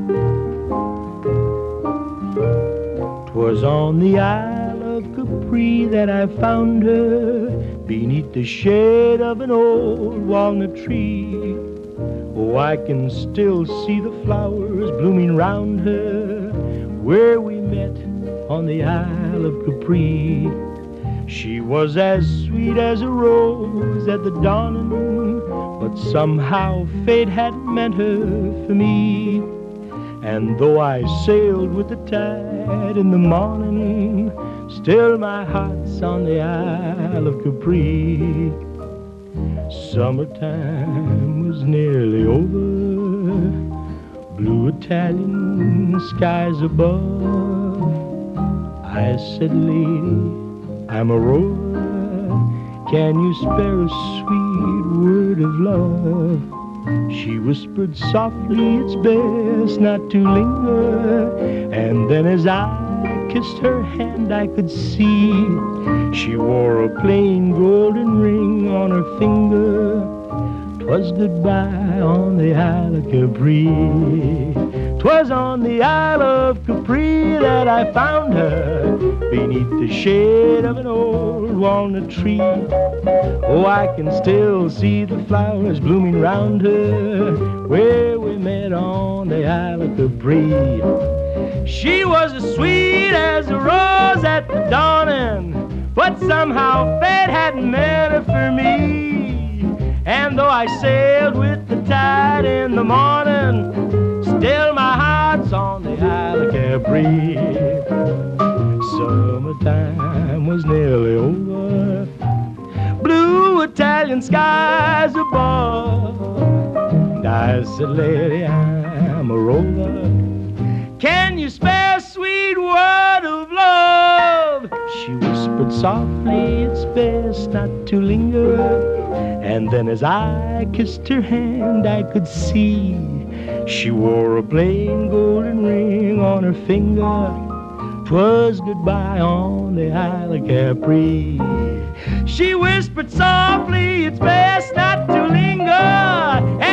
'Twas on the Isle of Capri that I found her, beneath the shade of an old walnut tree. Oh, I can still see the flowers blooming round her, where we met on the Isle of Capri. She was as sweet as a rose at the dawning, but somehow fate hadn't meant her for me. And though I sailed with the tide in the morning, still my heart's on the Isle of Capri. Summertime was nearly over, blue Italian skies above. I said, lady, I'm a rover, can you spare a sweet word of love? She whispered softly, it's best not to linger. And then as I kissed her hand, I could see she wore a plain golden ring on her finger. 'Twas goodbye on the Isle of Capri. 'Twas on the Isle of Capri that I found her, beneath the shade of an old walnut tree. Oh, I can still see the flowers blooming round her, where we met on the Isle of Capri. She was as sweet as a rose at the dawning, but somehow fate hadn't meant her for me. And though I sailed with the tide in the morning, still my heart's on the Isle of Capri. Summertime was nearly over, blue Italian skies above. And I said, lady, I'm a rover, can you spare a sweet word of love? She whispered softly, it's best not to linger. And then as I kissed her hand, I could see she wore a plain golden ring on her finger. 'Twas goodbye on the Isle of Capri. She whispered softly, it's best not to linger.